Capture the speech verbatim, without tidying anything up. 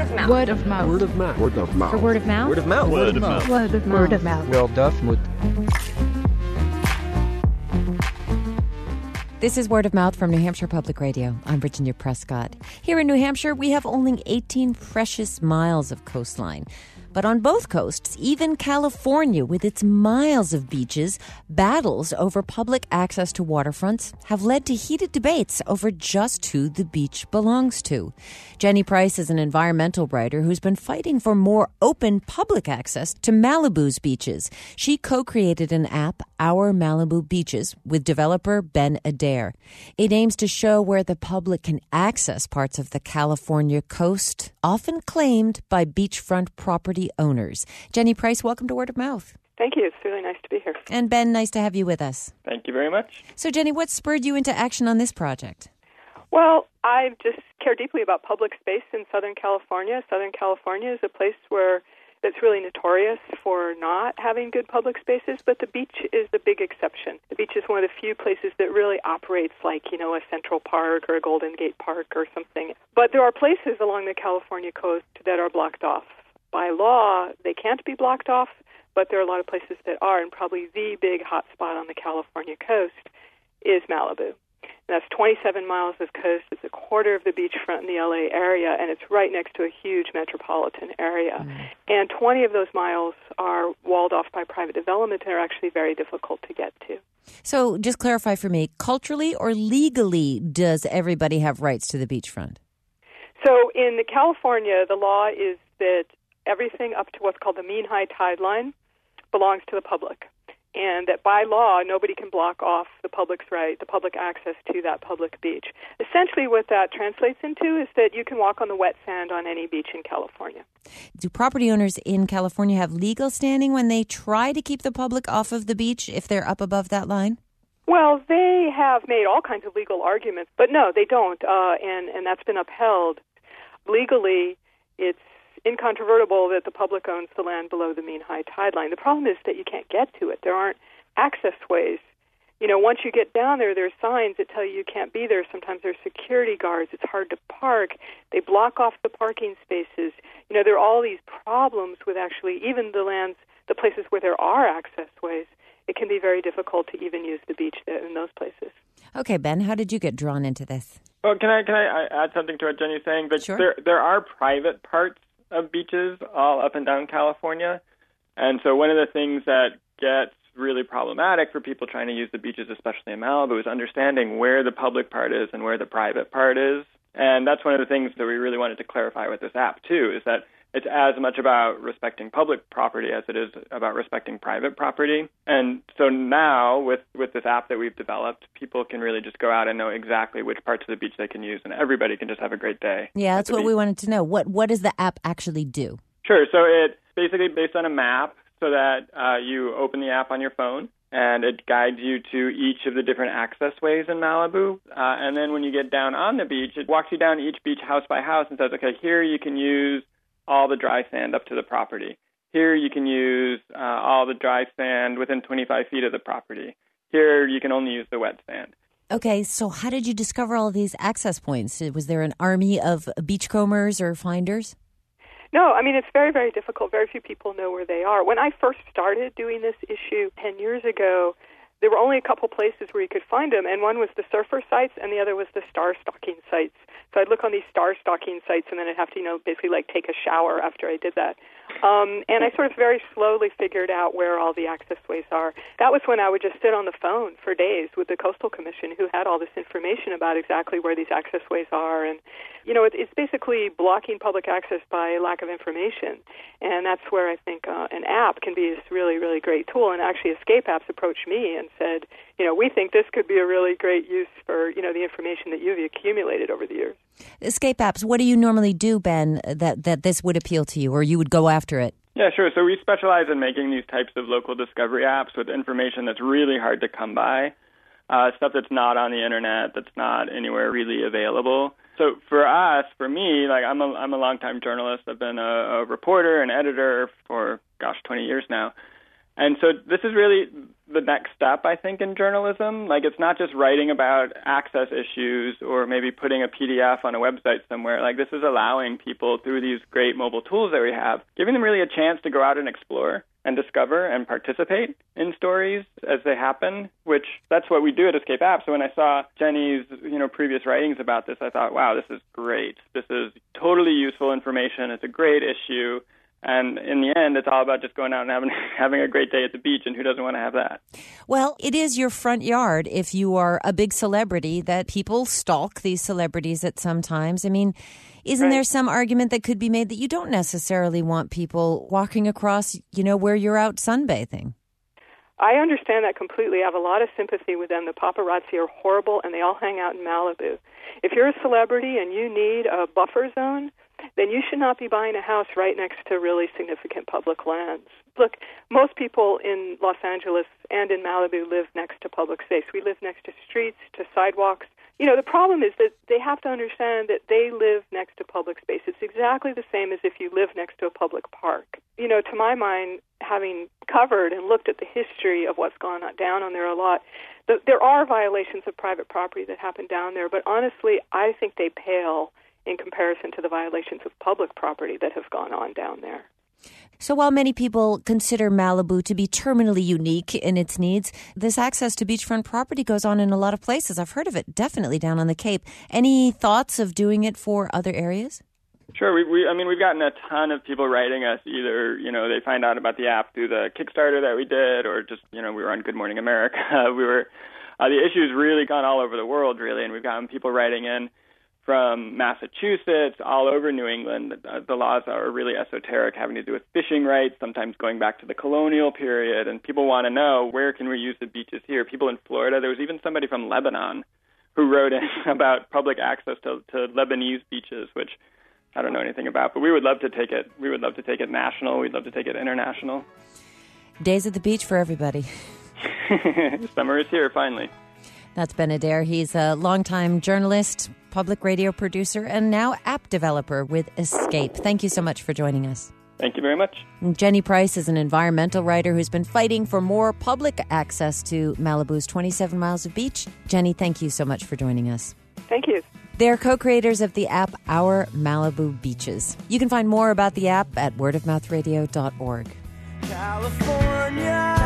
of mouth. Word of mouth. Word of mouth. Word of mouth. For word of mouth? Word of mouth. Word of mouth. Word of mouth. Word of mouth. Word of mouth. This is Word of Mouth from New Hampshire Public Radio. I'm Virginia Prescott. Here in New Hampshire, we have only eighteen precious miles of coastline. But on both coasts, even California, with its miles of beaches, battles over public access to waterfronts have led to heated debates over just who the beach belongs to. Jenny Price is an environmental writer who's been fighting for more open public access to Malibu's beaches. She co-created an app, Our Malibu Beaches, with developer Ben Adair. It aims to show where the public can access parts of the California coast, often claimed by beachfront property owners. Jenny Price, welcome to Word of Mouth. Thank you. It's really nice to be here. And Ben, nice to have you with us. Thank you very much. So, Jenny, what spurred you into action on this project? Well, I just care deeply about public space in Southern California. Southern California is a place where that's really notorious for not having good public spaces, but the beach is the big exception. The beach is one of the few places that really operates like, you know, a Central Park or a Golden Gate Park or something. But there are places along the California coast that are blocked off. By law, they can't be blocked off, but there are a lot of places that are, and probably the big hot spot on the California coast is Malibu. And that's twenty-seven miles of coast. It's a quarter of the beachfront in the L A area, and it's right next to a huge metropolitan area. Mm. And twenty of those miles are walled off by private development and are actually very difficult to get to. So just clarify for me, culturally or legally does everybody have rights to the beachfront? So in the California, the law is that everything up to what's called the mean high tide line belongs to the public, and that by law, nobody can block off the public's right, the public access to that public beach. Essentially what that translates into is that you can walk on the wet sand on any beach in California. Do property owners in California have legal standing when they try to keep the public off of the beach if they're up above that line? Well, they have made all kinds of legal arguments, but no, they don't, uh, and, and that's been upheld. Legally, it's incontrovertible that the public owns the land below the mean high tide line. The problem is that you can't get to it. There aren't access ways. You know, once you get down there, there's signs that tell you you can't be there. Sometimes there's security guards. It's hard to park. They block off the parking spaces. You know, there are all these problems with actually even the lands, the places where there are access ways. It can be very difficult to even use the beach in those places. Okay, Ben, how did you get drawn into this? Well, can I can I add something to what Jenny's saying? That Sure. there there are private parts of beaches all up and down California. And so one of the things that gets really problematic for people trying to use the beaches, especially in Malibu, is understanding where the public part is and where the private part is. And that's one of the things that we really wanted to clarify with this app, too, is that it's as much about respecting public property as it is about respecting private property. And so now, with, with this app that we've developed, people can really just go out and know exactly which parts of the beach they can use, and everybody can just have a great day. Yeah, that's what beach. we wanted to know. What What does the app actually do? Sure. So it's basically based on a map so that uh, you open the app on your phone, and it guides you to each of the different access ways in Malibu. Uh, and then when you get down on the beach, it walks you down each beach house by house and says, okay, here you can use all the dry sand up to the property. Here you can use uh, all the dry sand within twenty-five feet of the property. Here you can only use the wet sand. Okay, so how did you discover all these access points? Was there an army of beachcombers or finders? No, I mean, it's very, very difficult. Very few people know where they are. When I first started doing this issue ten years ago, there were only a couple places where you could find them, and one was the surfer sites, and the other was the star stalking sites. So I'd look on these star stalking sites, and then I'd have to, you know, basically like take a shower after I did that. Um, and I sort of very slowly figured out where all the access ways are. That was when I would just sit on the phone for days with the Coastal Commission, who had all this information about exactly where these access ways are. And, you know, it, it's basically blocking public access by lack of information. And that's where I think uh, an app can be this really, really great tool. And actually Escape Apps approached me and said, you know, we think this could be a really great use for, you know, the information that you've accumulated over the years. Escape Apps, what do you normally do, Ben, that, that this would appeal to you or you would go after it? Yeah, sure. So we specialize in making these types of local discovery apps with information that's really hard to come by, uh, stuff that's not on the internet, that's not anywhere really available. So for us, for me, like I'm a I'm a longtime journalist. I've been a, a reporter and editor for, gosh, twenty years now. And so this is really the next step, I think, in journalism. Like, it's not just writing about access issues or maybe putting a P D F on a website somewhere. Like, this is allowing people through these great mobile tools that we have, giving them really a chance to go out and explore and discover and participate in stories as they happen, which that's what we do at Escape App. So when I saw Jenny's, you know, previous writings about this, I thought, wow, this is great. This is totally useful information. It's a great issue. And in the end, it's all about just going out and having having a great day at the beach, and who doesn't want to have that? Well, it is your front yard if you are a big celebrity that people stalk these celebrities at some times. I mean, isn't right. there some argument that could be made that you don't necessarily want people walking across, you know, where you're out sunbathing? I understand that completely. I have a lot of sympathy with them. The paparazzi are horrible, and they all hang out in Malibu. If you're a celebrity and you need a buffer zone, then you should not be buying a house right next to really significant public lands. Look, most people in Los Angeles and in Malibu live next to public space. We live next to streets, to sidewalks. You know, the problem is that they have to understand that they live next to public space. It's exactly the same as if you live next to a public park. You know, to my mind, having covered and looked at the history of what's gone on down on there a lot, the, there are violations of private property that happen down there, but honestly, I think they pale in comparison to the violations of public property that have gone on down there. So while many people consider Malibu to be terminally unique in its needs, this access to beachfront property goes on in a lot of places. I've heard of it definitely down on the Cape. Any thoughts of doing it for other areas? Sure. We, we, I mean, we've gotten a ton of people writing us. Either, you know, they find out about the app through the Kickstarter that we did, or just, you know, we were on Good Morning America. we were, uh, the issue's really gone all over the world, really, and we've gotten people writing in from Massachusetts, all over New England. Uh, the laws are really esoteric, having to do with fishing rights, sometimes going back to the colonial period, and people want to know, where can we use the beaches here? People in Florida, there was even somebody from Lebanon who wrote in about public access to, to Lebanese beaches, which I don't know anything about, but we would love to take it. We would love to take it national. We'd love to take it international. Days at the beach for everybody. Summer is here, finally. That's Ben Adair. He's a longtime journalist, public radio producer, and now app developer with Escape. Thank you so much for joining us. Thank you very much. Jenny Price is an environmental writer who's been fighting for more public access to Malibu's twenty-seven miles of beach. Jenny, thank you so much for joining us. Thank you. They're co-creators of the app Our Malibu Beaches. You can find more about the app at word of mouth radio dot org. California.